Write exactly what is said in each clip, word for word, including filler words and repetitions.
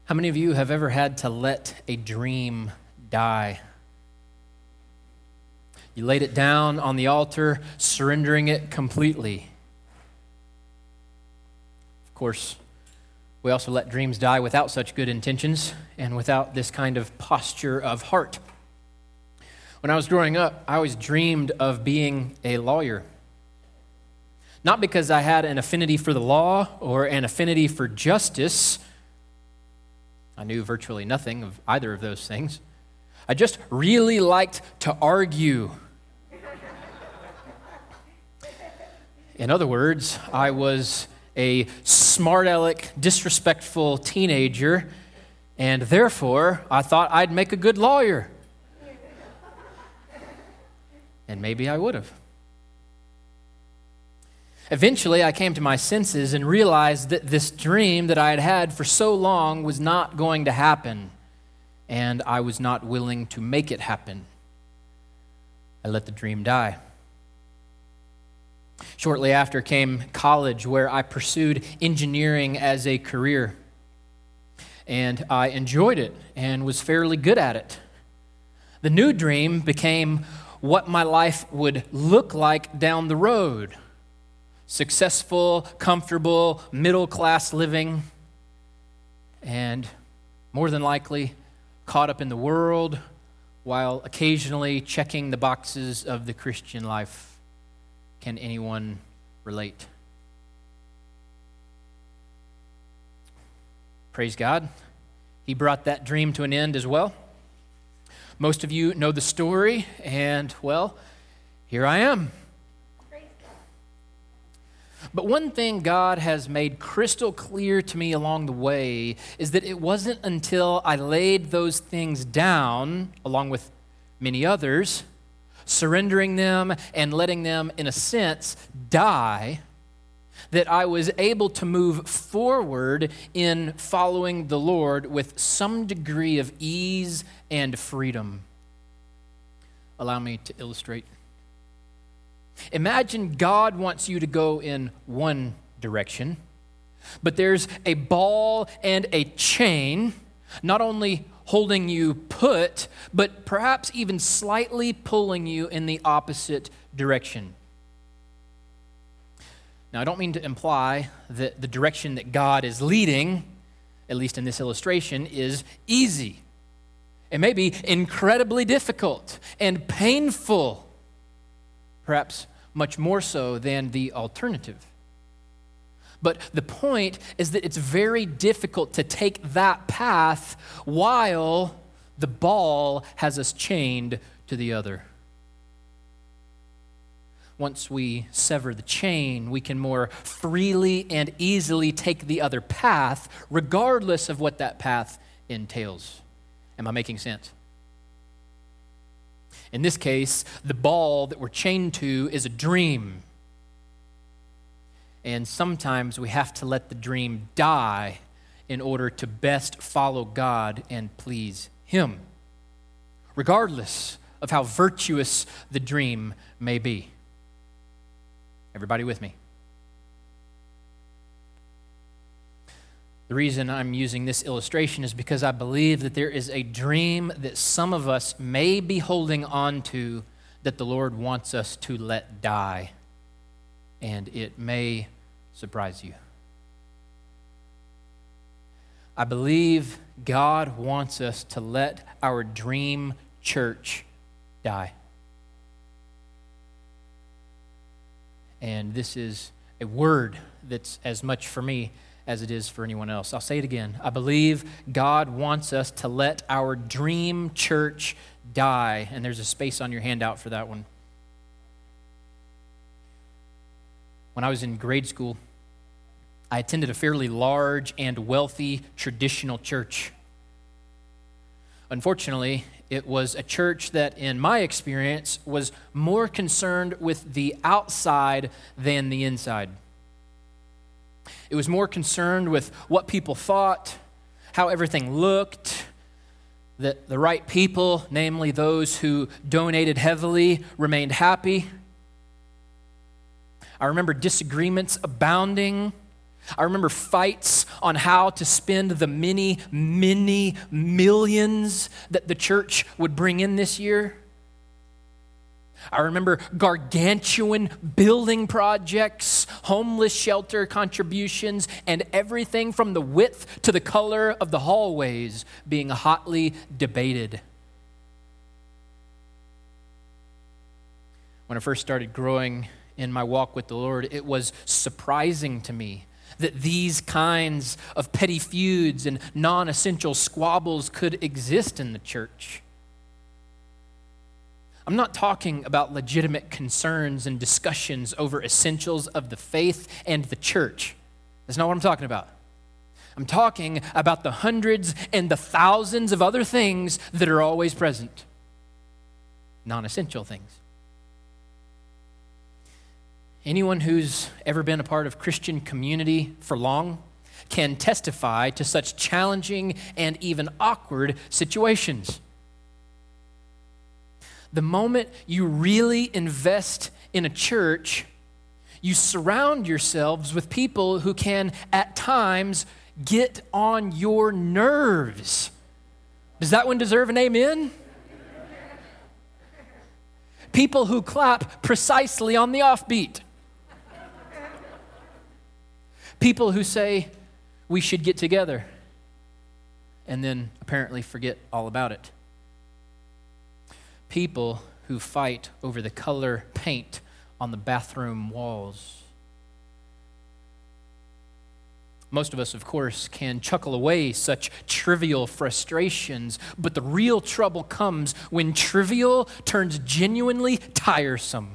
How many of you have ever had to let a dream die? You laid it down on the altar, surrendering it completely. Of course, we also let dreams die without such good intentions and without this kind of posture of heart. When I was growing up, I always dreamed of being a lawyer. Not because I had an affinity for the law or an affinity for justice. I knew virtually nothing of either of those things. I just really liked to argue. In other words, I was a smart-aleck, disrespectful teenager, and therefore I thought I'd make a good lawyer. And maybe I would have. Eventually, I came to my senses and realized that this dream that I had had for so long was not going to happen, and I was not willing to make it happen. I let the dream die. Shortly after came college, where I pursued engineering as a career, and I enjoyed it and was fairly good at it. The new dream became what my life would look like down the road. Successful, comfortable, middle-class living, and more than likely caught up in the world while occasionally checking the boxes of the Christian life. Can anyone relate? Praise God. He brought that dream to an end as well. Most of you know the story, and, well, here I am. But one thing God has made crystal clear to me along the way is that it wasn't until I laid those things down, along with many others, surrendering them and letting them, in a sense, die, that I was able to move forward in following the Lord with some degree of ease and freedom. Allow me to illustrate. Imagine God wants you to go in one direction, but there's a ball and a chain, not only holding you put, but perhaps even slightly pulling you in the opposite direction. Now, I don't mean to imply that the direction that God is leading, at least in this illustration, is easy. It may be incredibly difficult and painful, perhaps much more so than the alternative. But the point is that it's very difficult to take that path while the ball has us chained to the other. Once we sever the chain, we can more freely and easily take the other path, regardless of what that path entails. Am I making sense? In this case, the ball that we're chained to is a dream. And sometimes we have to let the dream die in order to best follow God and please Him, regardless of how virtuous the dream may be. Everybody with me? The reason I'm using this illustration is because I believe that there is a dream that some of us may be holding on to that the Lord wants us to let die, and it may surprise you. I believe God wants us to let our dream church die. And this is a word that's as much for me as it is for anyone else. I'll say it again. I believe God wants us to let our dream church die. And there's a space on your handout for that one. When I was in grade school, I attended a fairly large and wealthy traditional church. Unfortunately, it was a church that, in my experience, was more concerned with the outside than the inside. It was more concerned with what people thought, how everything looked, that the right people, namely those who donated heavily, remained happy. I remember disagreements abounding, I remember fights on how to spend the many, many millions that the church would bring in this year. I remember gargantuan building projects, homeless shelter contributions, and everything from the width to the color of the hallways being hotly debated. When I first started growing in my walk with the Lord, it was surprising to me that these kinds of petty feuds and non-essential squabbles could exist in the church. I'm not talking about legitimate concerns and discussions over essentials of the faith and the church. That's not what I'm talking about. I'm talking about the hundreds and the thousands of other things that are always present. Non-essential things. Anyone who's ever been a part of Christian community for long can testify to such challenging and even awkward situations. The moment you really invest in a church, you surround yourselves with people who can, at times, get on your nerves. Does that one deserve an amen? People who clap precisely on the offbeat. People who say, we should get together, and then apparently forget all about it. People who fight over the color paint on the bathroom walls. Most of us, of course, can chuckle away such trivial frustrations, but the real trouble comes when trivial turns genuinely tiresome.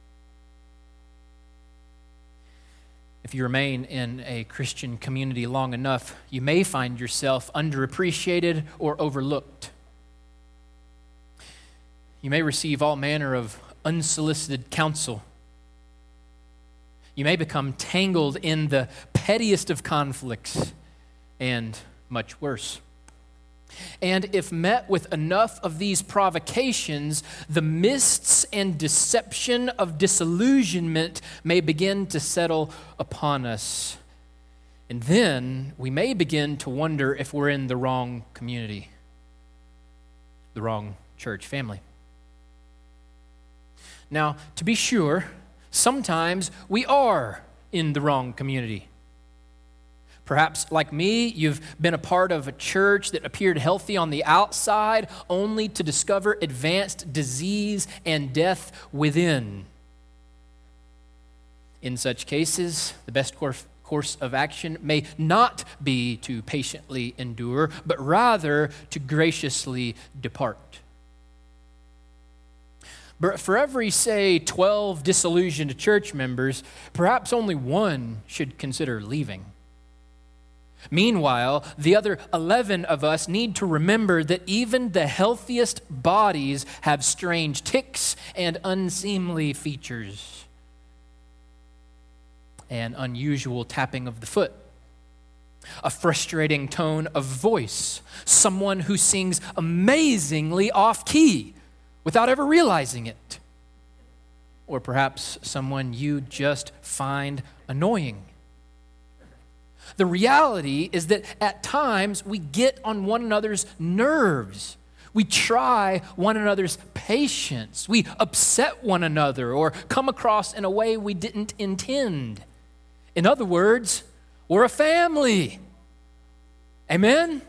If you remain in a Christian community long enough, you may find yourself underappreciated or overlooked. You may receive all manner of unsolicited counsel. You may become tangled in the pettiest of conflicts and much worse. And if met with enough of these provocations, the mists and deception of disillusionment may begin to settle upon us. And then we may begin to wonder if we're in the wrong community, the wrong church family. Now, to be sure, sometimes we are in the wrong community. Perhaps, like me, you've been a part of a church that appeared healthy on the outside, only to discover advanced disease and death within. In such cases, the best course course of action may not be to patiently endure, but rather to graciously depart. But for every, say, twelve disillusioned church members, perhaps only one should consider leaving. Meanwhile, the other eleven of us need to remember that even the healthiest bodies have strange tics and unseemly features. An unusual tapping of the foot, a frustrating tone of voice, someone who sings amazingly off-key without ever realizing it, or perhaps someone you just find annoying. The reality is that at times we get on one another's nerves. We try one another's patience. We upset one another or come across in a way we didn't intend. In other words, we're a family. Amen?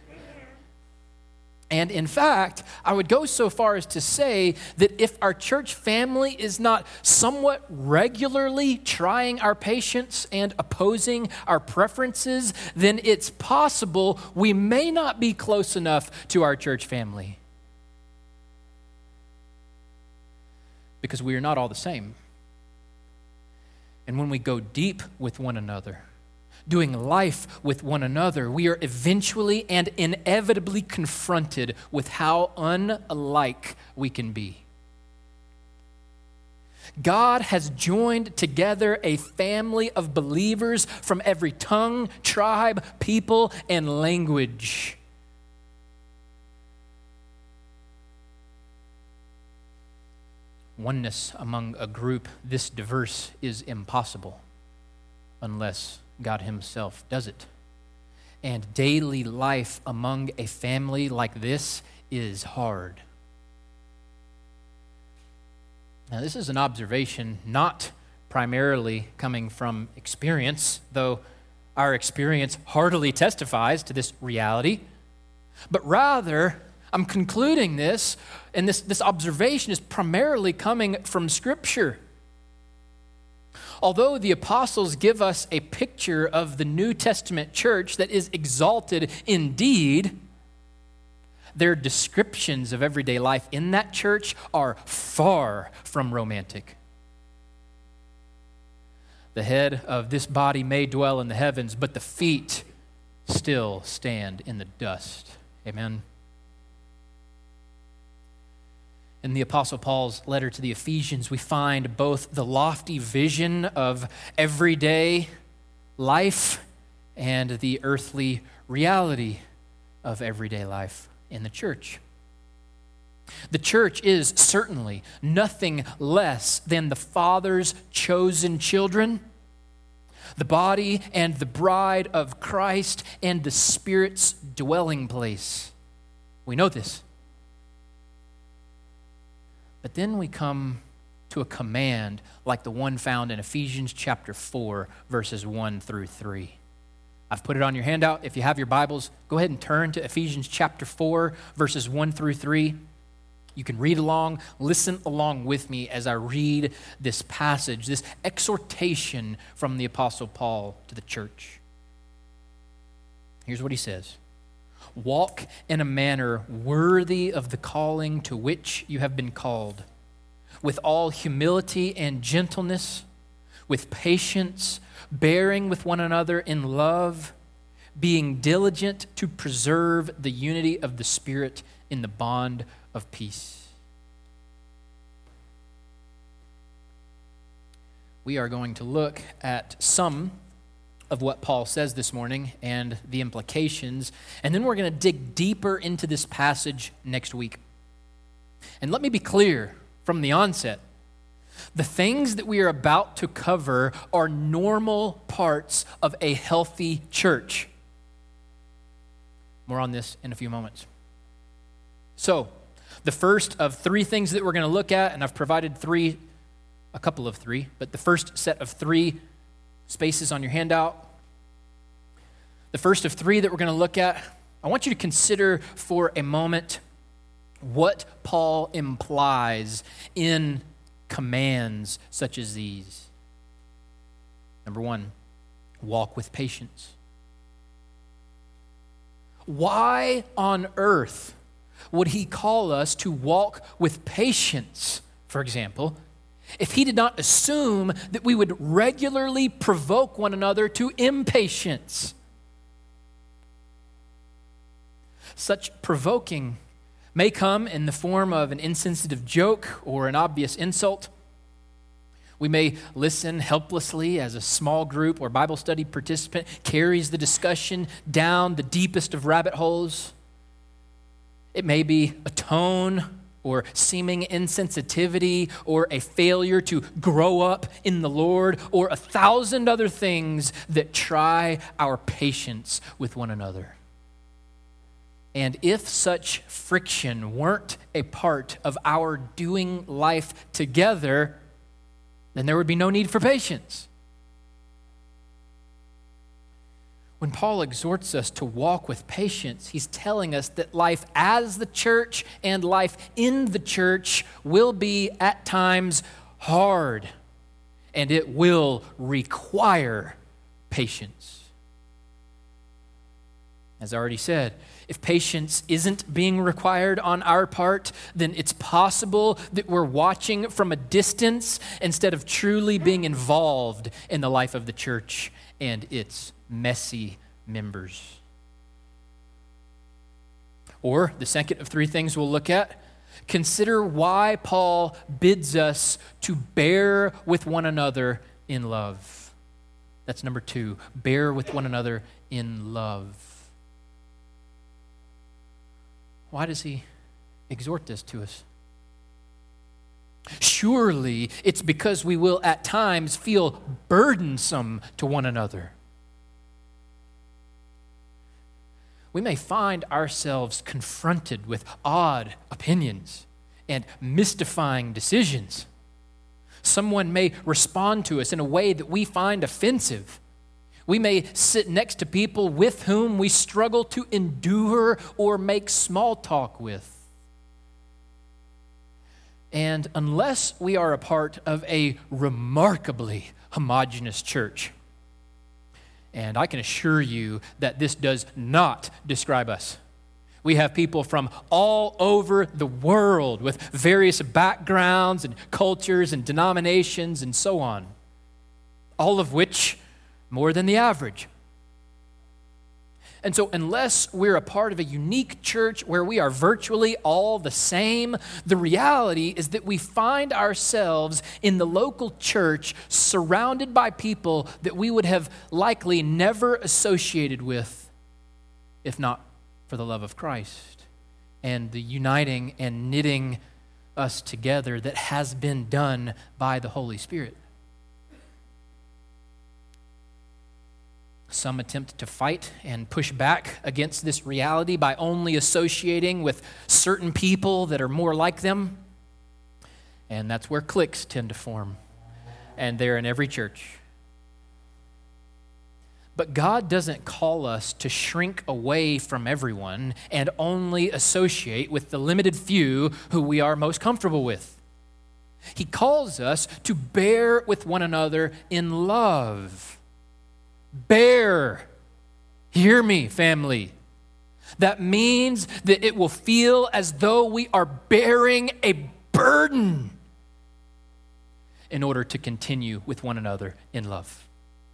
And in fact, I would go so far as to say that if our church family is not somewhat regularly trying our patience and opposing our preferences, then it's possible we may not be close enough to our church family. Because we are not all the same. And when we go deep with one another, doing life with one another, we are eventually and inevitably confronted with how unlike we can be. God has joined together a family of believers from every tongue, tribe, people, and language. Oneness among a group this diverse is impossible unless God himself does it. And daily life among a family like this is hard. Now, this is an observation not primarily coming from experience, though our experience heartily testifies to this reality, but rather, I'm concluding this, and this, this observation is primarily coming from Scripture. Although the apostles give us a picture of the New Testament church that is exalted indeed, their descriptions of everyday life in that church are far from romantic. The head of this body may dwell in the heavens, but the feet still stand in the dust. Amen. In the Apostle Paul's letter to the Ephesians, we find both the lofty vision of everyday life and the earthly reality of everyday life in the church. The church is certainly nothing less than the Father's chosen children, the body and the bride of Christ, and the Spirit's dwelling place. We know this. But then we come to a command like the one found in Ephesians chapter four, verses one through three. I've put it on your handout. If you have your Bibles, go ahead and turn to Ephesians chapter four, verses one through three. You can read along, listen along with me as I read this passage, this exhortation from the Apostle Paul to the church. Here's what he says. Walk in a manner worthy of the calling to which you have been called, with all humility and gentleness, with patience, bearing with one another in love, being diligent to preserve the unity of the Spirit in the bond of peace. We are going to look at some of what Paul says this morning and the implications, and then we're going to dig deeper into this passage next week. And let me be clear from the onset, the things that we are about to cover are normal parts of a healthy church. More on this in a few moments. So, the first of three things that we're going to look at, and I've provided three, a couple of three, but the first set of three spaces on your handout. The first of three that we're going to look at, I want you to consider for a moment what Paul implies in commands such as these. Number one, walk with patience. Why on earth would he call us to walk with patience, for example, if he did not assume that we would regularly provoke one another to impatience? Such provoking may come in the form of an insensitive joke or an obvious insult. We may listen helplessly as a small group or Bible study participant carries the discussion down the deepest of rabbit holes. It may be a tone or seeming insensitivity or a failure to grow up in the Lord or a thousand other things that try our patience with one another. And if such friction weren't a part of our doing life together, then there would be no need for patience. When Paul exhorts us to walk with patience, he's telling us that life as the church and life in the church will be at times hard, and it will require patience. As I already said, if patience isn't being required on our part, then it's possible that we're watching from a distance instead of truly being involved in the life of the church and its messy members. Or, the second of three things we'll look at, consider why Paul bids us to bear with one another in love. That's number two, bear with one another in love. Why does he exhort this to us? Surely it's because we will at times feel burdensome to one another. we may find ourselves confronted with odd opinions and mystifying decisions. Someone may respond to us in a way that we find offensive. We may sit next to people with whom we struggle to endure or make small talk with. And unless we are a part of a remarkably homogeneous church, and I can assure you that this does not describe us. We have people from all over the world with various backgrounds and cultures and denominations and so on, all of which more than the average. And so unless we're a part of a unique church where we are virtually all the same, the reality is that we find ourselves in the local church surrounded by people that we would have likely never associated with if not for the love of Christ and the uniting and knitting us together that has been done by the Holy Spirit. Some attempt to fight and push back against this reality by only associating with certain people that are more like them. And that's where cliques tend to form. And they're in every church. But God doesn't call us to shrink away from everyone and only associate with the limited few who we are most comfortable with. He calls us to bear with one another in love. Bear. Hear me, family. That means that it will feel as though we are bearing a burden in order to continue with one another in love.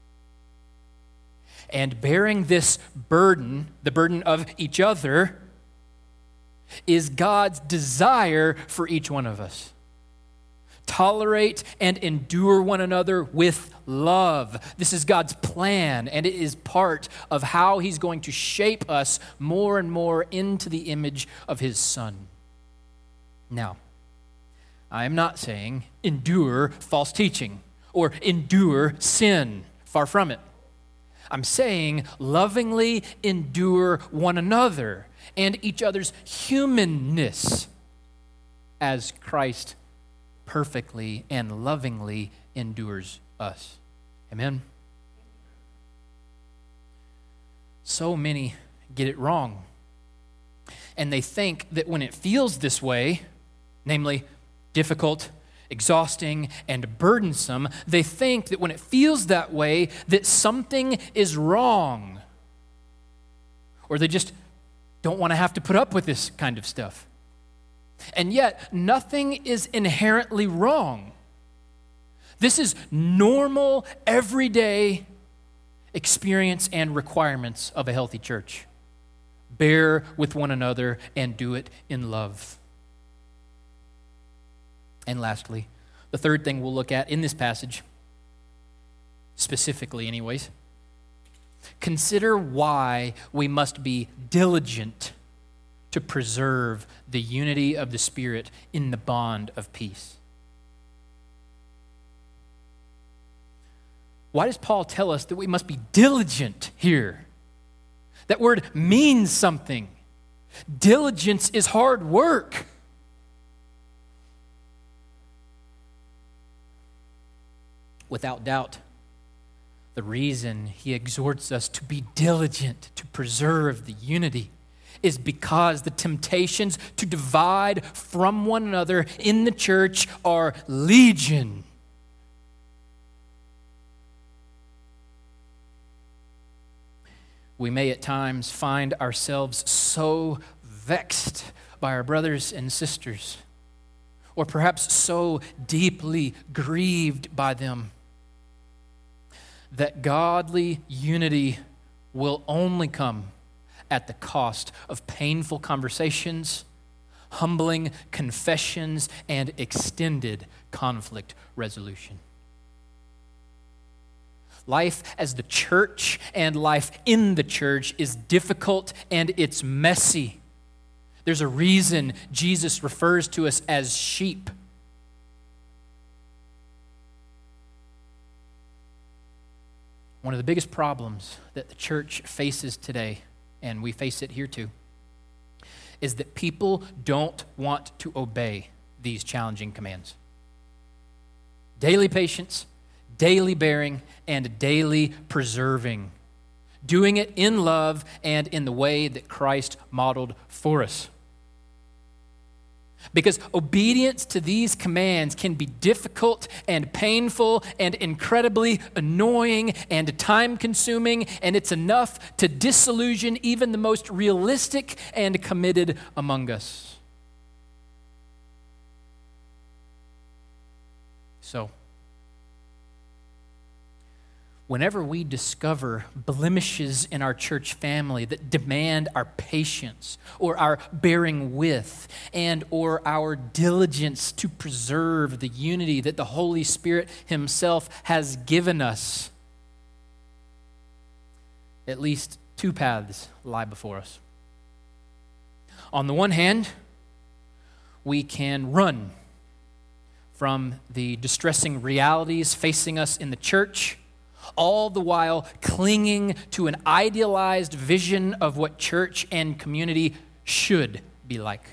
And bearing this burden, the burden of each other, is God's desire for each one of us. Tolerate and endure one another with love. This is God's plan, and it is part of how He's going to shape us more and more into the image of His Son. Now, I am not saying endure false teaching or endure sin. Far from it. I'm saying lovingly endure one another and each other's humanness as Christ perfectly and lovingly endures us. Amen? So many get it wrong. And they think that when it feels this way, namely difficult, exhausting, and burdensome, they think that when it feels that way, that something is wrong. Or they just don't want to have to put up with this kind of stuff. And yet, nothing is inherently wrong. This is normal, everyday experience and requirements of a healthy church. Bear with one another and do it in love. And lastly, the third thing we'll look at in this passage, specifically anyways, consider why we must be diligent to preserve the unity of the Spirit in the bond of peace. Why does Paul tell us that we must be diligent here? That word means something. Diligence is hard work. Without doubt, the reason he exhorts us to be diligent to preserve the unity is because the temptations to divide from one another in the church are legion. We may at times find ourselves so vexed by our brothers and sisters, or perhaps so deeply grieved by them, that godly unity will only come at the cost of painful conversations, humbling confessions, and extended conflict resolution. Life as the church and life in the church is difficult and it's messy. There's a reason Jesus refers to us as sheep. One of the biggest problems that the church faces today and we face it here too, is that people don't want to obey these challenging commands. Daily patience, daily bearing, and daily preserving. Doing it in love and in the way that Christ modeled for us. Because obedience to these commands can be difficult and painful and incredibly annoying and time-consuming, and it's enough to disillusion even the most realistic and committed among us. So, whenever we discover blemishes in our church family that demand our patience or our bearing with and or our diligence to preserve the unity that the Holy Spirit himself has given us, at least two paths lie before us. On the one hand, we can run from the distressing realities facing us in the church, all the while clinging to an idealized vision of what church and community should be like.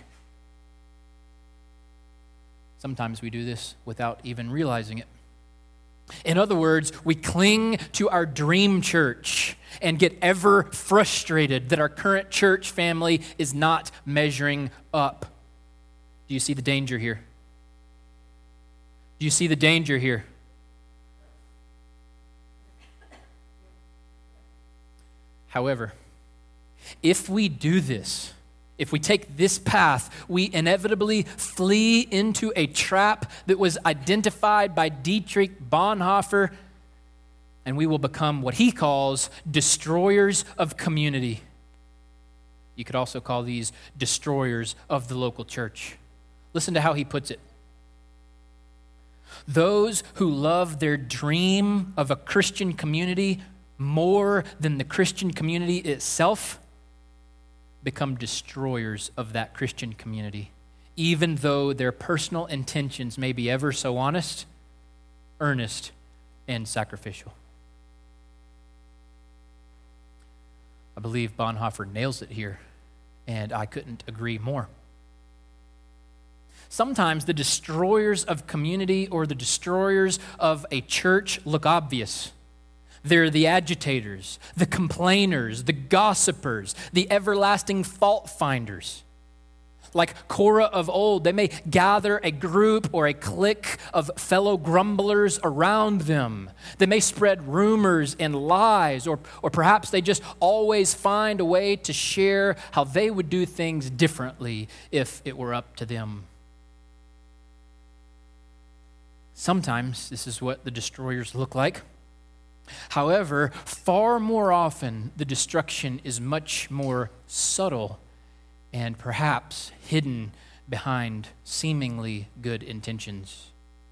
Sometimes we do this without even realizing it. In other words, we cling to our dream church and get ever frustrated that our current church family is not measuring up. Do you see the danger here? Do you see the danger here? However, if we do this, if we take this path, we inevitably flee into a trap that was identified by Dietrich Bonhoeffer, and we will become what he calls destroyers of community. You could also call these destroyers of the local church. Listen to how he puts it. Those who love their dream of a Christian community more than the Christian community itself become destroyers of that Christian community, even though their personal intentions may be ever so honest, earnest, and sacrificial. I believe Bonhoeffer nails it here, and I couldn't agree more. Sometimes the destroyers of community or the destroyers of a church look obvious. They're the agitators, the complainers, the gossipers, the everlasting fault finders. Like Korah of old, they may gather a group or a clique of fellow grumblers around them. They may spread rumors and lies, or, or perhaps they just always find a way to share how they would do things differently if it were up to them. Sometimes this is what the destroyers look like. However, far more often, the destruction is much more subtle and perhaps hidden behind seemingly good intentions.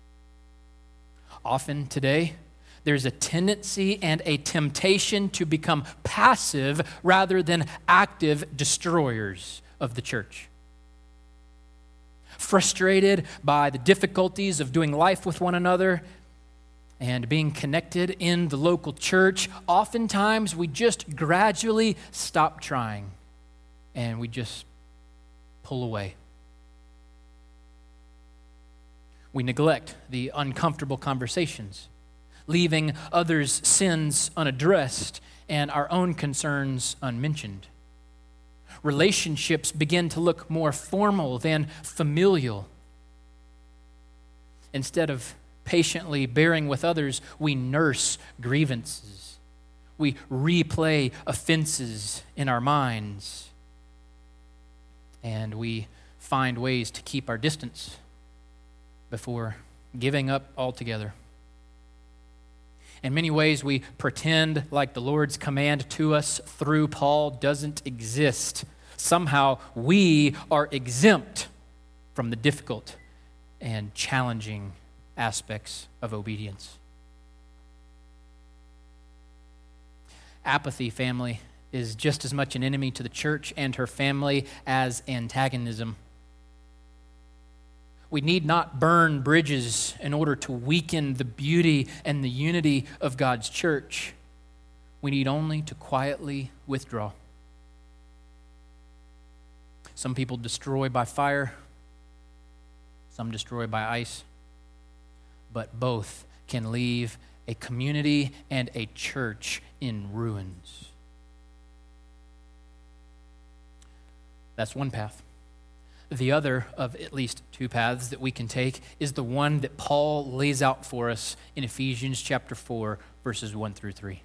Often today, there's a tendency and a temptation to become passive rather than active destroyers of the church. Frustrated by the difficulties of doing life with one another and being connected in the local church, oftentimes we just gradually stop trying and we just pull away. We neglect the uncomfortable conversations, leaving others' sins unaddressed and our own concerns unmentioned. Relationships begin to look more formal than familial. Instead of patiently bearing with others, we nurse grievances. We replay offenses in our minds. And we find ways to keep our distance before giving up altogether. In many ways, we pretend like the Lord's command to us through Paul doesn't exist. Somehow, we are exempt from the difficult and challenging aspects of obedience. Apathy, family, is just as much an enemy to the church and her family as antagonism. We need not burn bridges in order to weaken the beauty and the unity of God's church. We need only to quietly withdraw. Some people destroy by fire, some destroy by ice, but both can leave a community and a church in ruins. That's one path. The other of at least two paths that we can take is the one that Paul lays out for us in Ephesians chapter four, verses one through three.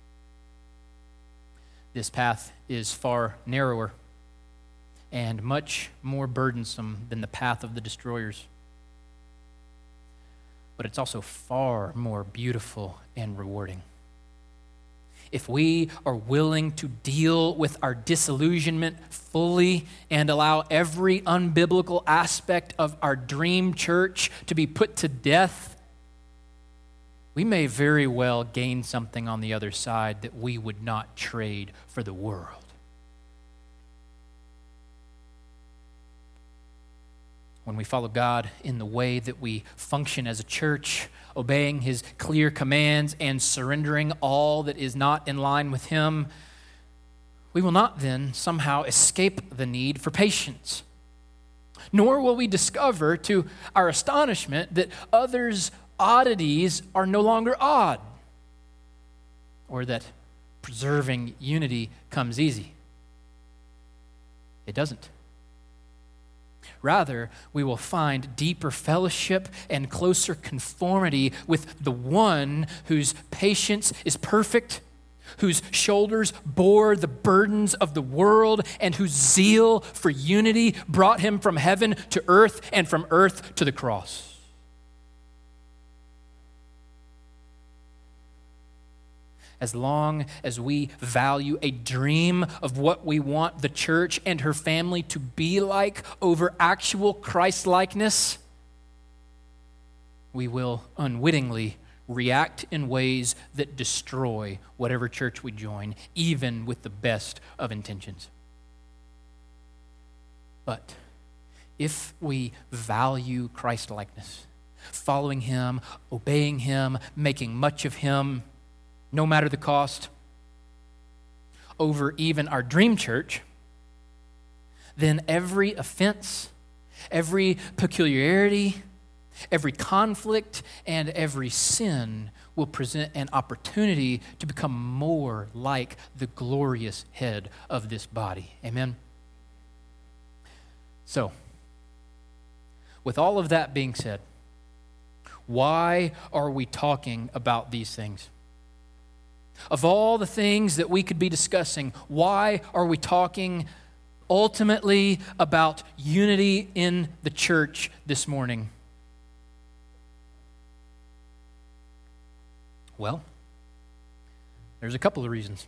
This path is far narrower and much more burdensome than the path of the destroyers. But it's also far more beautiful and rewarding. If we are willing to deal with our disillusionment fully and allow every unbiblical aspect of our dream church to be put to death, we may very well gain something on the other side that we would not trade for the world. When we follow God in the way that we function as a church, obeying his clear commands and surrendering all that is not in line with him, we will not then somehow escape the need for patience. Nor will we discover to our astonishment that others' oddities are no longer odd, or that preserving unity comes easy. It doesn't. Rather, we will find deeper fellowship and closer conformity with the one whose patience is perfect, whose shoulders bore the burdens of the world, and whose zeal for unity brought him from heaven to earth and from earth to the cross. As long as we value a dream of what we want the church and her family to be like over actual Christ-likeness, we will unwittingly react in ways that destroy whatever church we join, even with the best of intentions. But if we value Christ-likeness, following him, obeying him, making much of him, no matter the cost, over even our dream church, then every offense, every peculiarity, every conflict, and every sin will present an opportunity to become more like the glorious head of this body. Amen? So, with all of that being said, why are we talking about these things? Of all the things that we could be discussing, why are we talking ultimately about unity in the church this morning? Well, there's a couple of reasons.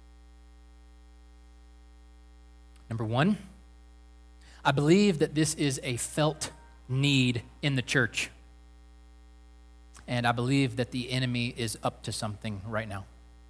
Number one, I believe that this is a felt need in the church. And I believe that the enemy is up to something right now.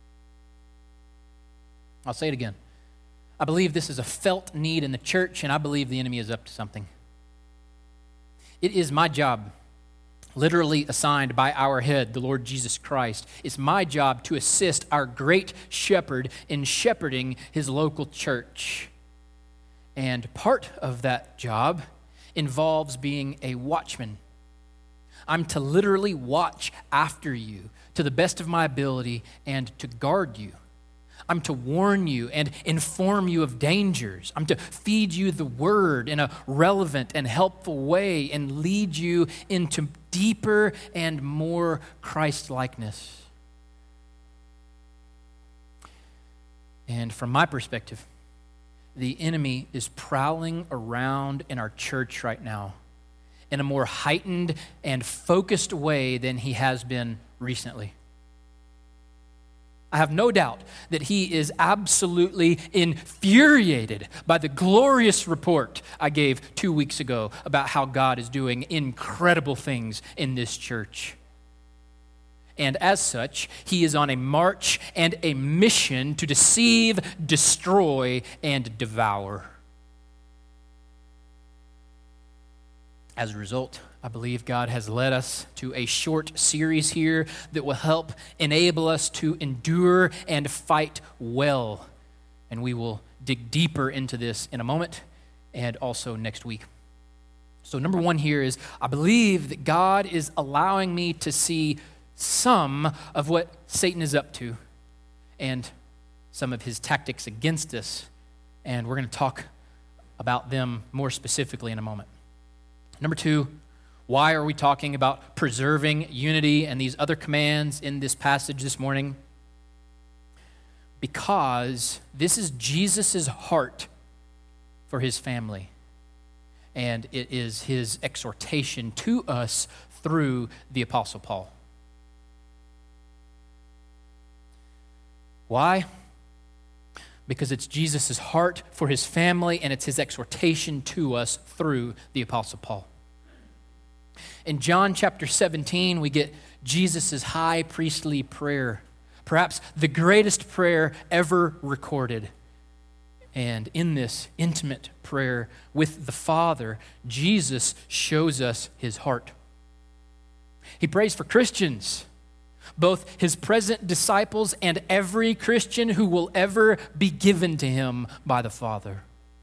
I'll say it again. I believe this is a felt need in the church, and I believe the enemy is up to something. It is my job, literally assigned by our head, the Lord Jesus Christ. It's my job to assist our great shepherd in shepherding his local church. And part of that job involves being a watchman. I'm to literally watch after you to the best of my ability and to guard you. I'm to warn you and inform you of dangers. I'm to feed you the word in a relevant and helpful way and lead you into deeper and more Christ-likeness. And from my perspective, the enemy is prowling around in our church right now in a more heightened and focused way than he has been recently. I have no doubt that he is absolutely infuriated by the glorious report I gave two weeks ago about how God is doing incredible things in this church. And as such, he is on a march and a mission to deceive, destroy, and devour. As a result, I believe God has led us to a short series here that will help enable us to endure and fight well. And we will dig deeper into this in a moment. and also next week. So number one here is, I believe that God is allowing me to see some of what Satan is up to and some of his tactics against us. And we're going to talk about them more specifically in a moment. Number two, why are we talking about preserving unity and these other commands in this passage this morning? Because this is Jesus' heart for his family. And it is his exhortation to us through the Apostle Paul. Why? Because it's Jesus' heart for his family, and it's his exhortation to us through the Apostle Paul. In John chapter seventeen, we get Jesus' high priestly prayer, perhaps the greatest prayer ever recorded. And in this intimate prayer with the Father, Jesus shows us his heart. He prays for Christians, both his present disciples and every Christian who will ever be given to him by the Father.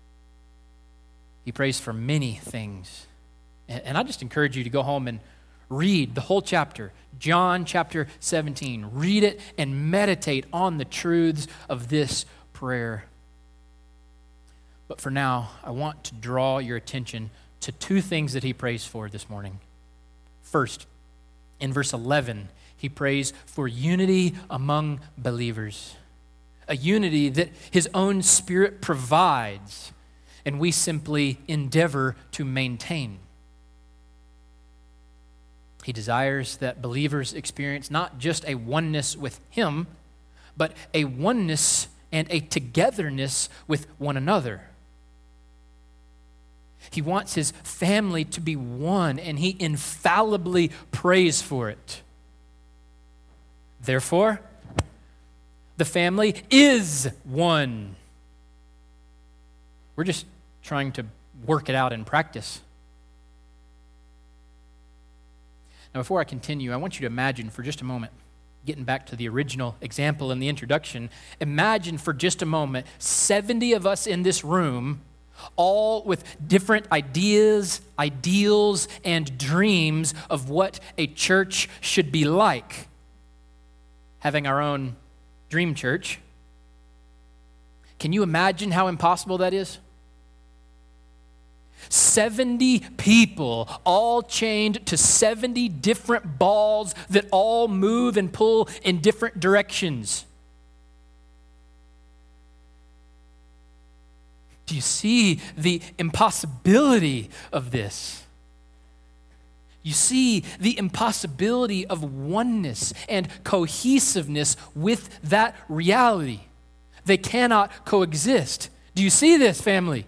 He prays for many things. And I just encourage you to go home and read the whole chapter, John chapter seventeen. Read it and meditate on the truths of this prayer. But for now, I want to draw your attention to two things that he prays for this morning. First, in verse eleven, he prays for unity among believers, a unity that his own Spirit provides, and we simply endeavor to maintain. He desires that believers experience not just a oneness with him, but a oneness and a togetherness with one another. He wants his family to be one, and he infallibly prays for it. Therefore, the family is one. We're just trying to work it out in practice. Now, before I continue, I want you to imagine for just a moment, getting back to the original example in the introduction, imagine for just a moment seventy of us in this room, all with different ideas, ideals, and dreams of what a church should be like. Having our own dream church. Can you imagine how impossible that is? seventy people, all chained to seventy different balls that all move and pull in different directions. Do you see the impossibility of this? You see the impossibility of oneness and cohesiveness with that reality. They cannot coexist. Do you see this, family?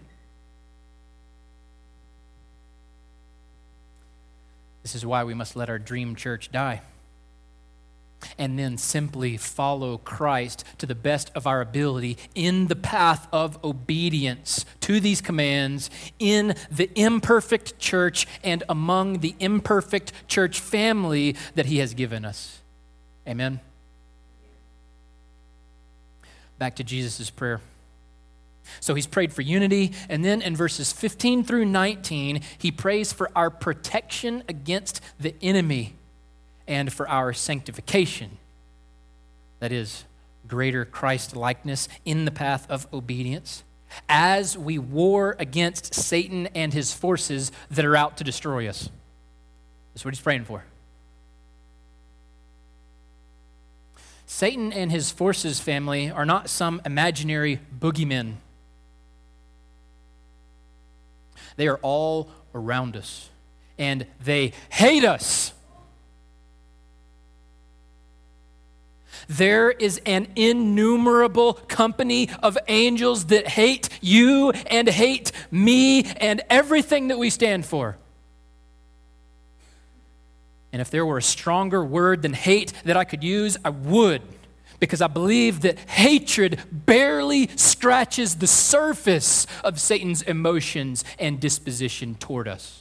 This is why we must let our dream church die, and then simply follow Christ to the best of our ability in the path of obedience to these commands in the imperfect church and among the imperfect church family that he has given us. Amen. Back to Jesus' prayer. So he's prayed for unity, and then in verses fifteen through nineteen, he prays for our protection against the enemy and for our sanctification. That is, greater Christ-likeness in the path of obedience as we war against Satan and his forces that are out to destroy us. That's what he's praying for. Satan and his forces, family, are not some imaginary boogeymen. They are all around us, and they hate us. There is an innumerable company of angels that hate you and hate me and everything that we stand for. And if there were a stronger word than hate that I could use, I would, because I believe that hatred barely scratches the surface of Satan's emotions and disposition toward us.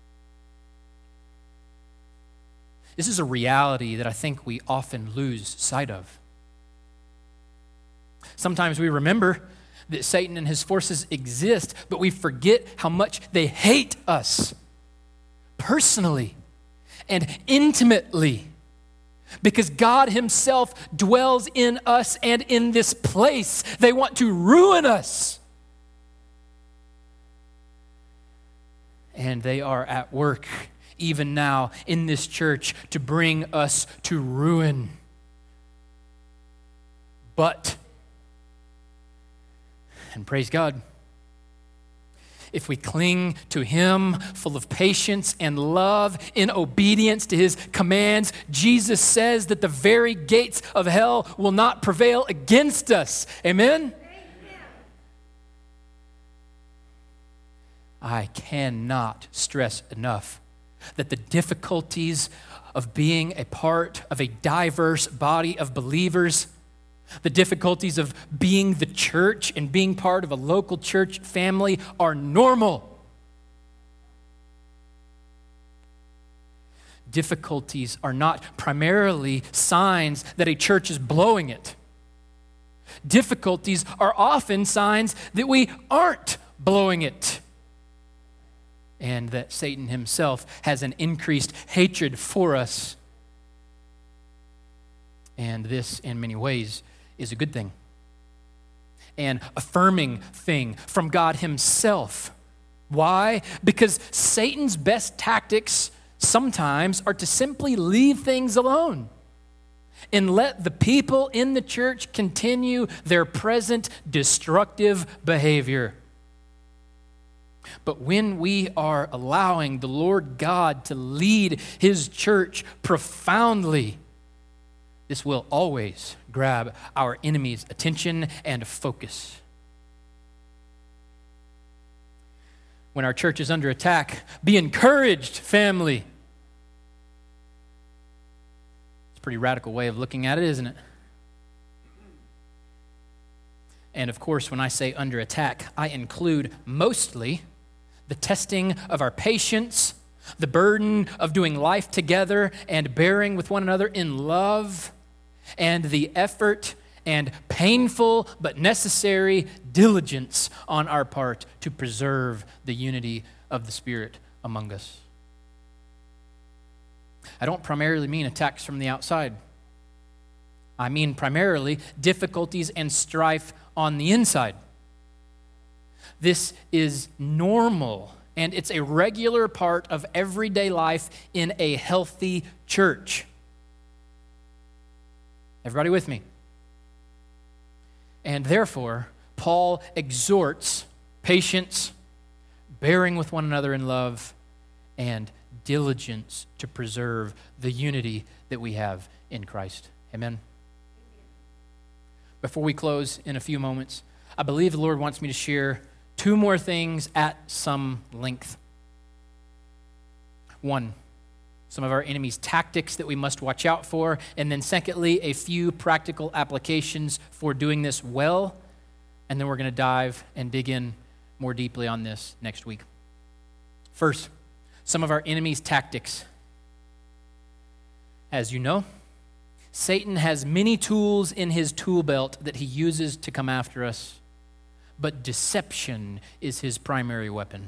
This is a reality that I think we often lose sight of. Sometimes we remember that Satan and his forces exist, but we forget how much they hate us personally and intimately, because God himself dwells in us and in this place. They want to ruin us. And they are at work even now in this church to bring us to ruin. But, and praise God, if we cling to him full of patience and love in obedience to his commands, Jesus says that the very gates of hell will not prevail against us. Amen? I cannot stress enough that the difficulties of being a part of a diverse body of believers, the difficulties of being the church and being part of a local church family are normal. Difficulties are not primarily signs that a church is blowing it. Difficulties are often signs that we aren't blowing it, and that Satan himself has an increased hatred for us. And this, in many ways, is a good thing, an affirming thing from God himself. Why? Because Satan's best tactics sometimes are to simply leave things alone and let the people in the church continue their present destructive behavior. But when we are allowing the Lord God to lead his church profoundly, this will always grab our enemy's attention and focus. When our church is under attack, be encouraged, family. It's a pretty radical way of looking at it, isn't it? And of course, when I say under attack, I include mostly the testing of our patience, the burden of doing life together and bearing with one another in love, and the effort and painful but necessary diligence on our part to preserve the unity of the Spirit among us. I don't primarily mean attacks from the outside. I mean primarily difficulties and strife on the inside. This is normal, and it's a regular part of everyday life in a healthy church. Everybody with me? And therefore, Paul exhorts patience, bearing with one another in love, and diligence to preserve the unity that we have in Christ. Amen? Before we close in a few moments, I believe the Lord wants me to share two more things at some length. One, some of our enemy's tactics that we must watch out for, and then secondly, a few practical applications for doing this well, and then we're going to dive and dig in more deeply on this next week. First, some of our enemy's tactics. As you know, Satan has many tools in his tool belt that he uses to come after us, but deception is his primary weapon.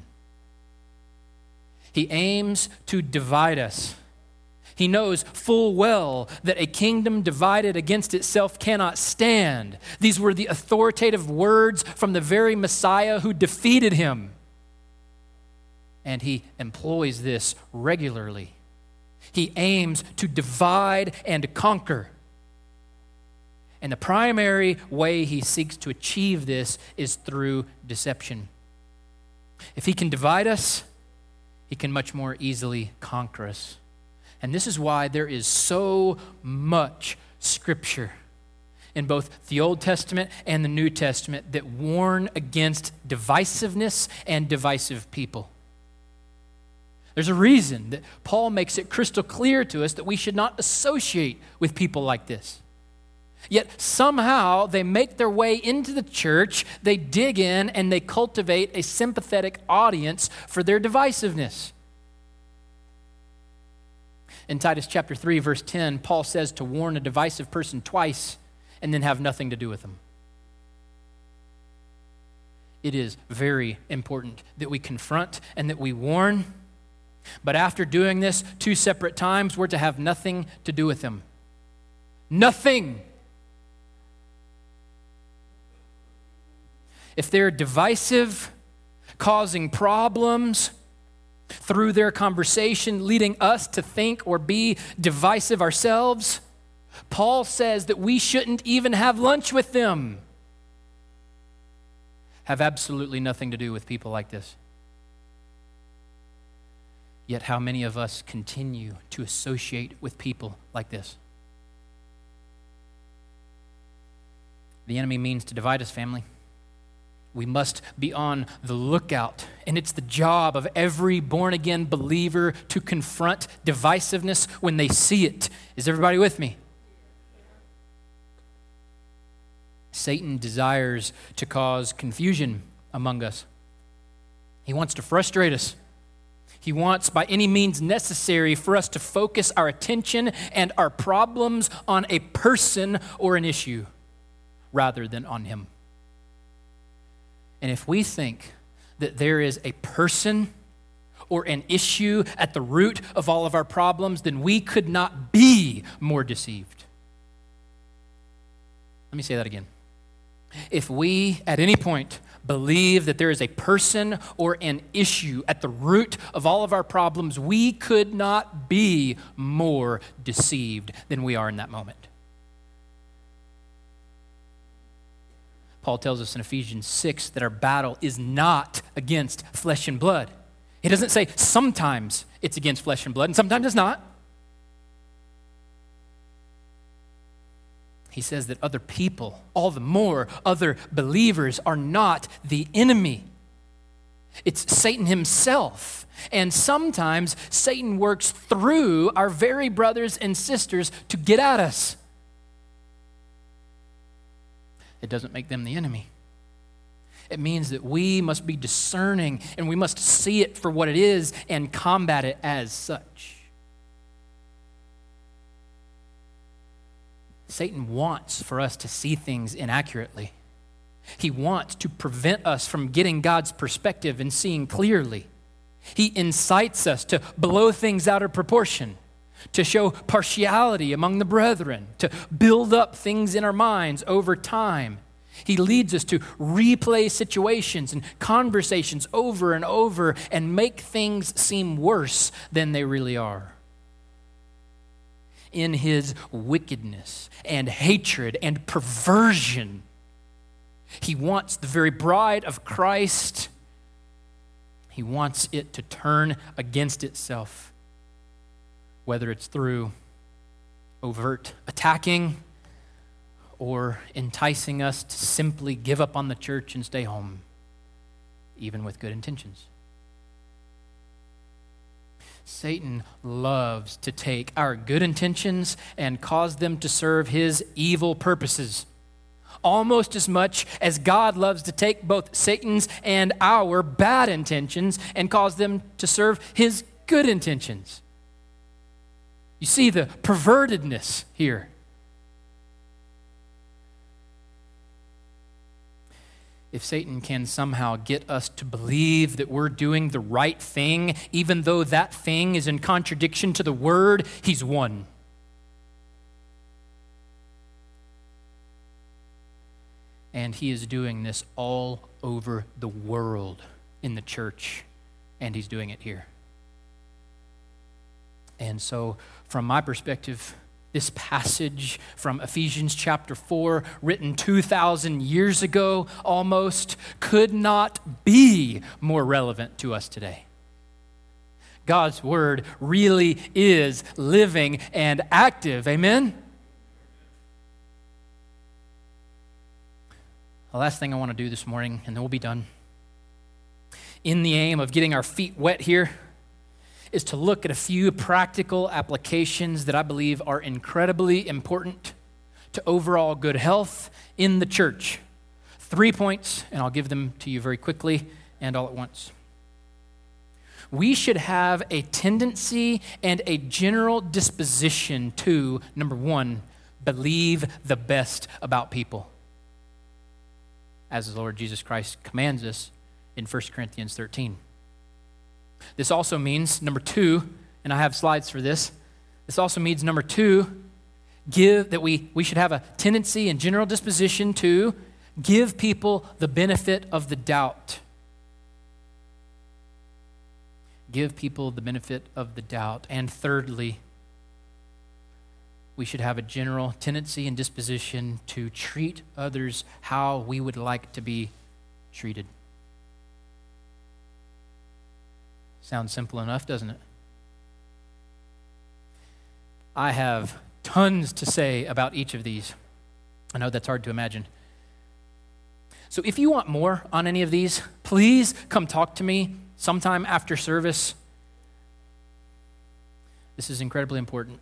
He aims to divide us. He knows full well that a kingdom divided against itself cannot stand. These were the authoritative words from the very Messiah who defeated him. And he employs this regularly. He aims to divide and conquer. And the primary way he seeks to achieve this is through deception. If he can divide us, he can much more easily conquer us. And this is why there is so much scripture in both the Old Testament and the New Testament that warn against divisiveness and divisive people. There's a reason that Paul makes it crystal clear to us that we should not associate with people like this. Yet somehow they make their way into the church, they dig in, and they cultivate a sympathetic audience for their divisiveness. In Titus chapter three, verse ten, Paul says to warn a divisive person twice and then have nothing to do with them. it is very important that we confront and that we warn. But after doing this two separate times, we're to have nothing to do with them. Nothing. If they're divisive, causing problems through their conversation, leading us to think or be divisive ourselves, Paul says that we shouldn't even have lunch with them. Have absolutely nothing to do with people like this. Yet how many of us continue to associate with people like this? The enemy means to divide us, family. We must be on the lookout, and it's the job of every born-again believer to confront divisiveness when they see it. Is everybody with me? Satan desires to cause confusion among us. He wants to frustrate us. He wants, by any means necessary, for us to focus our attention and our problems on a person or an issue rather than on him. And if we think that there is a person or an issue at the root of all of our problems, then we could not be more deceived. Let me say that again. If we, at any point, believe that there is a person or an issue at the root of all of our problems, we could not be more deceived than we are in that moment. Paul tells us in Ephesians six that our battle is not against flesh and blood. He doesn't say sometimes it's against flesh and blood, and sometimes it's not. He says that other people, all the more other believers, are not the enemy. It's Satan himself. And sometimes Satan works through our very brothers and sisters to get at us. It doesn't make them the enemy. It means that we must be discerning and we must see it for what it is and combat it as such. Satan wants for us to see things inaccurately. He wants to prevent us from getting God's perspective and seeing clearly. He incites us to blow things out of proportion, to show partiality among the brethren, to build up things in our minds over time. He leads us to replay situations and conversations over and over and make things seem worse than they really are. In his wickedness and hatred and perversion, he wants the very bride of Christ, he wants it to turn against itself, whether it's through overt attacking or enticing us to simply give up on the church and stay home, even with good intentions. Satan loves to take our good intentions and cause them to serve his evil purposes, almost as much as God loves to take both Satan's and our bad intentions and cause them to serve his good intentions. You see the pervertedness here. If Satan can somehow get us to believe that we're doing the right thing, even though that thing is in contradiction to the word, he's won. And he is doing this all over the world in the church, and he's doing it here. And so, from my perspective, this passage from Ephesians chapter four, written two thousand years ago almost, could not be more relevant to us today. God's word really is living and active. Amen? The last thing I want to do this morning, and then we'll be done, in the aim of getting our feet wet here, is to look at a few practical applications that I believe are incredibly important to overall good health in the church. Three points, and I'll give them to you very quickly and all at once. We should have a tendency and a general disposition to, number one, believe the best about people. as the Lord Jesus Christ commands us in First Corinthians thirteen. This also means, number two, and I have slides for this, this also means, number two, give that we, we should have a tendency and general disposition to give people the benefit of the doubt. Give people the benefit of the doubt. And thirdly, we should have a general tendency and disposition to treat others how we would like to be treated. Sounds simple enough, doesn't it? I have tons to say about each of these. I know that's hard to imagine. So if you want more on any of these, please come talk to me sometime after service. This is incredibly important.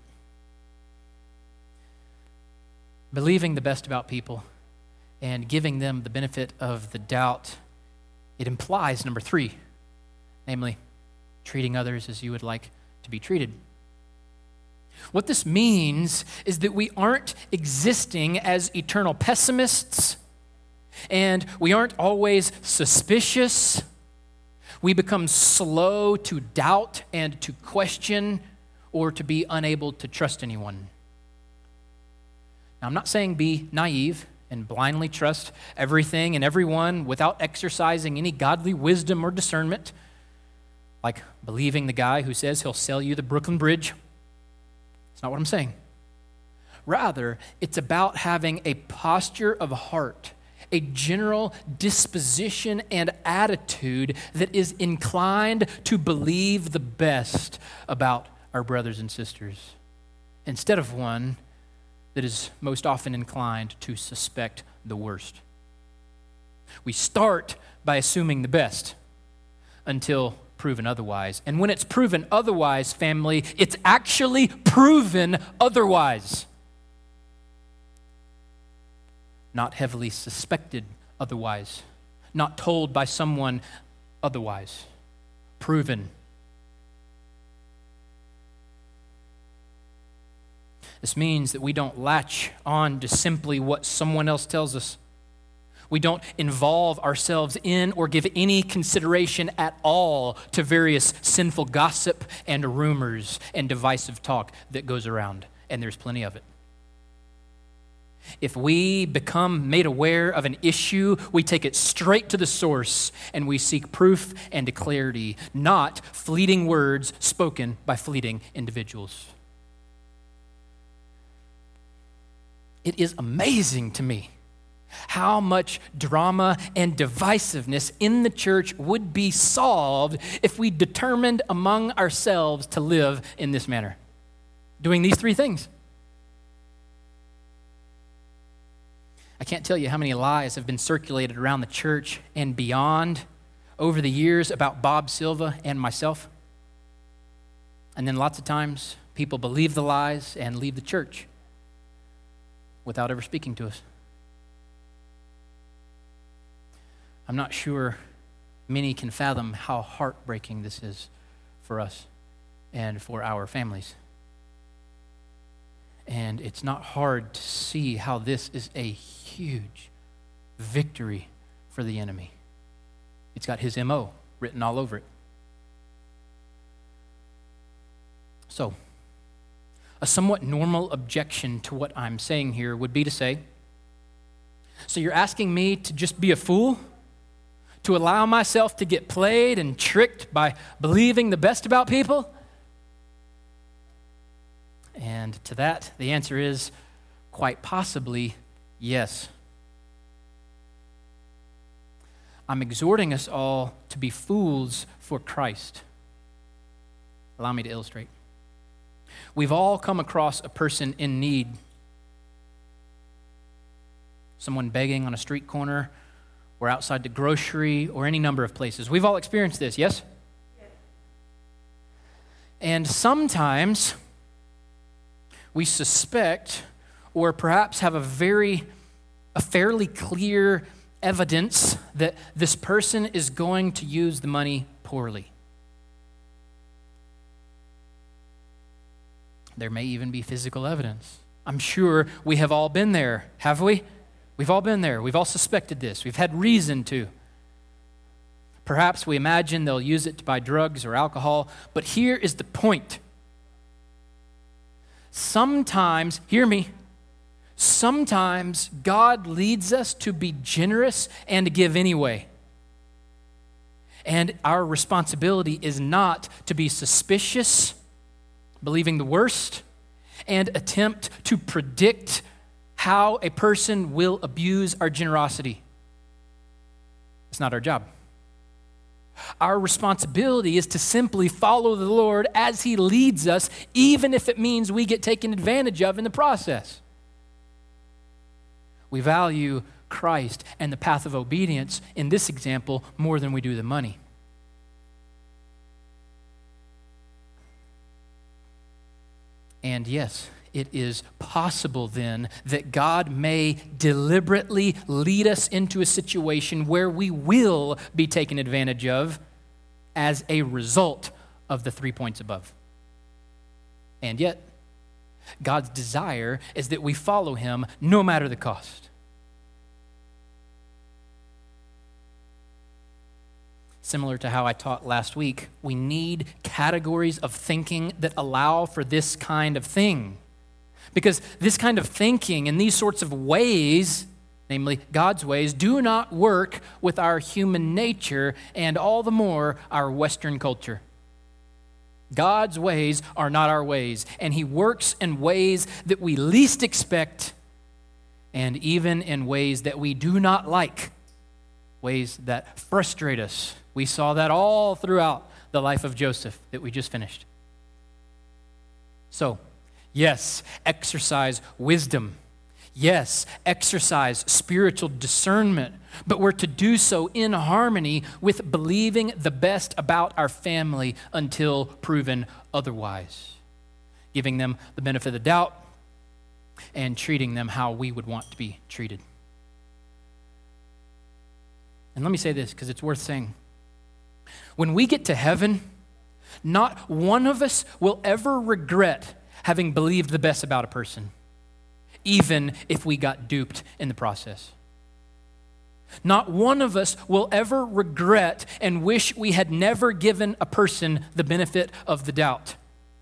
Believing the best about people and giving them the benefit of the doubt, it implies, number three, namely, treating others as you would like to be treated. What this means is that we aren't existing as eternal pessimists, and we aren't always suspicious. We become slow to doubt and to question or to be unable to trust anyone. Now, I'm not saying be naive and blindly trust everything and everyone without exercising any godly wisdom or discernment, like believing the guy who says he'll sell you the Brooklyn Bridge. That's not what I'm saying. Rather, it's about having a posture of heart, a general disposition and attitude that is inclined to believe the best about our brothers and sisters, instead of one that is most often inclined to suspect the worst. We start by assuming the best until proven otherwise. And when it's proven otherwise, family, it's actually proven otherwise. Not heavily suspected otherwise. Not told by someone otherwise. Proven. This means that we don't latch on to simply what someone else tells us. We don't involve ourselves in or give any consideration at all to various sinful gossip and rumors and divisive talk that goes around, and there's plenty of it. If we become made aware of an issue, we take it straight to the source and we seek proof and clarity, not fleeting words spoken by fleeting individuals. It is amazing to me how much drama and divisiveness in the church would be solved if we determined among ourselves to live in this manner, doing these three things. I can't tell you how many lies have been circulated around the church and beyond over the years about Bob Silva and myself. And then lots of times people believe the lies and leave the church without ever speaking to us. I'm not sure many can fathom how heartbreaking this is for us and for our families. And it's not hard to see how this is a huge victory for the enemy. It's got his M O written all over it. So, a somewhat normal objection to what I'm saying here would be to say, so you're asking me to just be a fool? To allow myself to get played and tricked by believing the best about people? And to that, the answer is quite possibly yes. I'm exhorting us all to be fools for Christ. Allow me to illustrate. We've all come across a person in need. Someone begging on a street corner, or outside the grocery, or any number of places. We've all experienced this, yes? Yes. And sometimes we suspect, or perhaps have a very, a fairly clear evidence that this person is going to use the money poorly. There may even be physical evidence. I'm sure we have all been there, have we? We've all been there. We've all suspected this. We've had reason to. Perhaps we imagine they'll use it to buy drugs or alcohol, but here is the point. Sometimes, hear me, sometimes God leads us to be generous and to give anyway. And our responsibility is not to be suspicious, believing the worst, and attempt to predict how a person will abuse our generosity. It's not our job. Our responsibility is to simply follow the Lord as He leads us, even if it means we get taken advantage of in the process. We value Christ and the path of obedience in this example more than we do the money. And yes, it is possible then that God may deliberately lead us into a situation where we will be taken advantage of as a result of the three points above. And yet, God's desire is that we follow Him no matter the cost. Similar to how I taught last week, we need categories of thinking that allow for this kind of thing. Because this kind of thinking and these sorts of ways, namely God's ways, do not work with our human nature and all the more our Western culture. God's ways are not our ways, and He works in ways that we least expect and even in ways that we do not like, ways that frustrate us. We saw that all throughout the life of Joseph that we just finished. So, yes, exercise wisdom. Yes, exercise spiritual discernment, but we're to do so in harmony with believing the best about our family until proven otherwise, giving them the benefit of the doubt and treating them how we would want to be treated. And let me say this because it's worth saying. When we get to heaven, not one of us will ever regret having believed the best about a person, even if we got duped in the process. Not one of us will ever regret and wish we had never given a person the benefit of the doubt.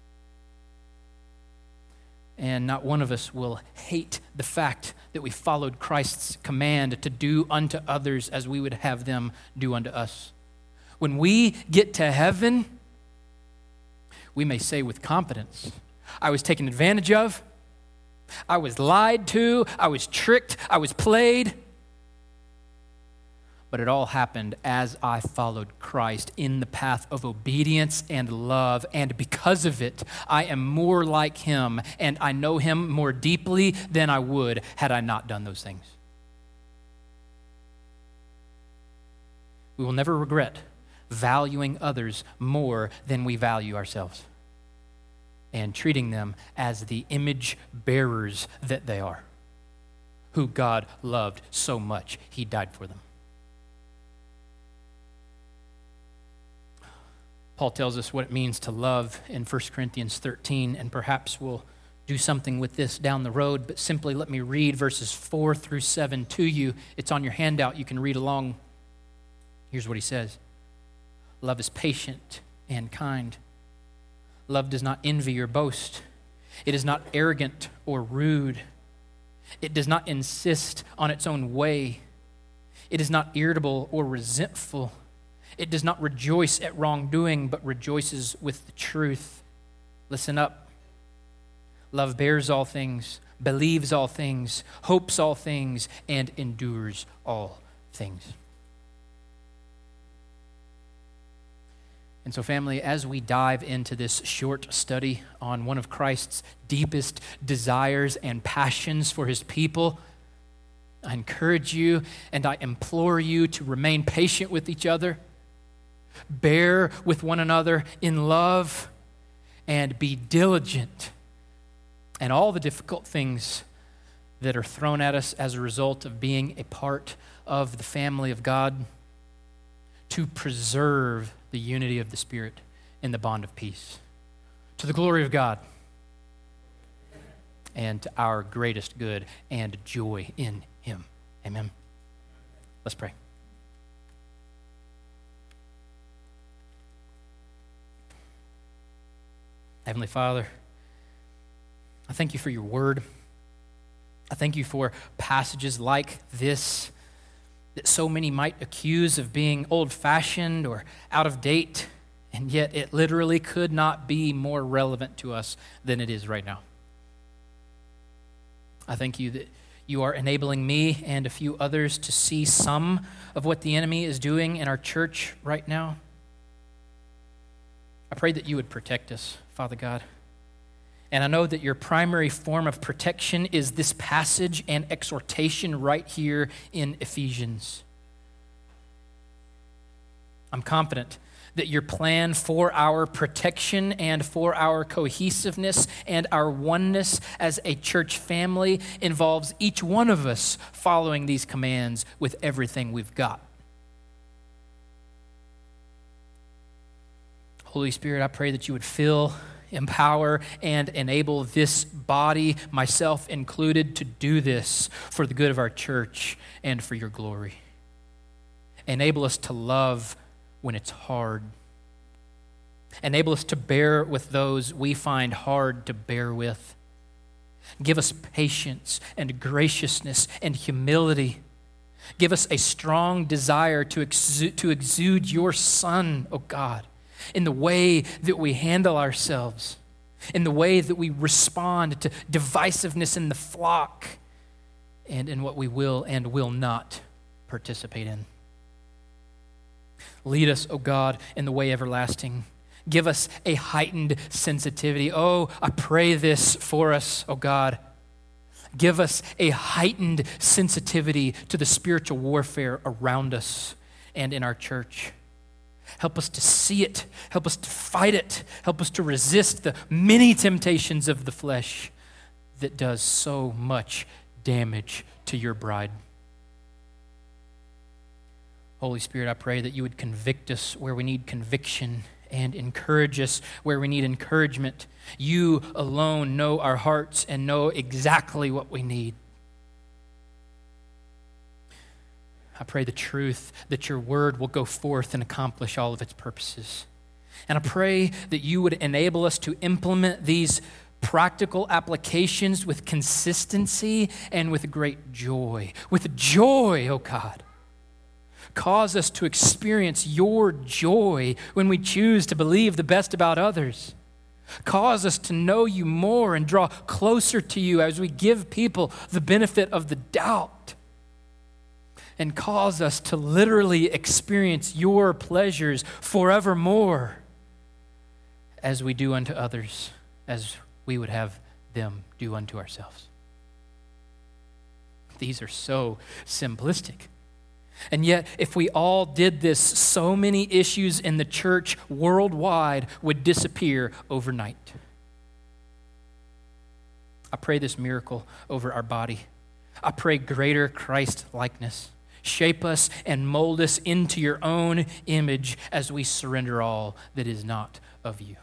And not one of us will hate the fact that we followed Christ's command to do unto others as we would have them do unto us. When we get to heaven, we may say with confidence, I was taken advantage of, I was lied to, I was tricked, I was played. But it all happened as I followed Christ in the path of obedience and love, and because of it, I am more like Him, and I know Him more deeply than I would had I not done those things. We will never regret valuing others more than we value ourselves, and treating them as the image bearers that they are, who God loved so much, He died for them. Paul tells us what it means to love in First Corinthians thirteen, and perhaps we'll do something with this down the road, but simply let me read verses four through seven to you. It's on your handout. You can read along. Here's what he says. Love is patient and kind. Love does not envy or boast. It is not arrogant or rude. It does not insist on its own way. It is not irritable or resentful. It does not rejoice at wrongdoing, but rejoices with the truth. Listen up. Love bears all things, believes all things, hopes all things, and endures all things. And so, family, as we dive into this short study on one of Christ's deepest desires and passions for His people, I encourage you and I implore you to remain patient with each other, bear with one another in love, and be diligent in all the difficult things that are thrown at us as a result of being a part of the family of God, to preserve the unity of the Spirit in the bond of peace. To the glory of God and to our greatest good and joy in Him. Amen. Let's pray. Heavenly Father, I thank you for your word. I thank you for passages like this that so many might accuse of being old-fashioned or out of date, and yet it literally could not be more relevant to us than it is right now. I thank you that you are enabling me and a few others to see some of what the enemy is doing in our church right now. I pray that you would protect us, Father God. And I know that your primary form of protection is this passage and exhortation right here in Ephesians. I'm confident that your plan for our protection and for our cohesiveness and our oneness as a church family involves each one of us following these commands with everything we've got. Holy Spirit, I pray that you would fill, empower, and enable this body, myself included, to do this for the good of our church and for your glory. Enable us to love when it's hard. Enable us to bear with those we find hard to bear with. Give us patience and graciousness and humility. Give us a strong desire to exude, to exude your Son, O God, in the way that we handle ourselves, in the way that we respond to divisiveness in the flock, and in what we will and will not participate in. Lead us, O God, in the way everlasting. Give us a heightened sensitivity. Oh, I pray this for us, O God. Give us a heightened sensitivity to the spiritual warfare around us and in our church. Help us to see it. Help us to fight it. Help us to resist the many temptations of the flesh that does so much damage to your bride. Holy Spirit, I pray that you would convict us where we need conviction and encourage us where we need encouragement. You alone know our hearts and know exactly what we need. I pray the truth that your word will go forth and accomplish all of its purposes. And I pray that you would enable us to implement these practical applications with consistency and with great joy. With joy, oh God. Cause us to experience your joy when we choose to believe the best about others. Cause us to know you more and draw closer to you as we give people the benefit of the doubt. And cause us to literally experience your pleasures forevermore as we do unto others, as we would have them do unto ourselves. These are so simplistic. And yet, if we all did this, so many issues in the church worldwide would disappear overnight. I pray this miracle over our body. I pray greater Christ likeness. Shape us and mold us into your own image as we surrender all that is not of you.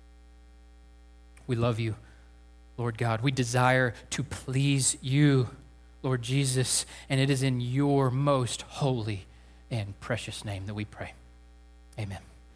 We love you, Lord God. We desire to please you, Lord Jesus, and it is in your most holy and precious name that we pray. Amen.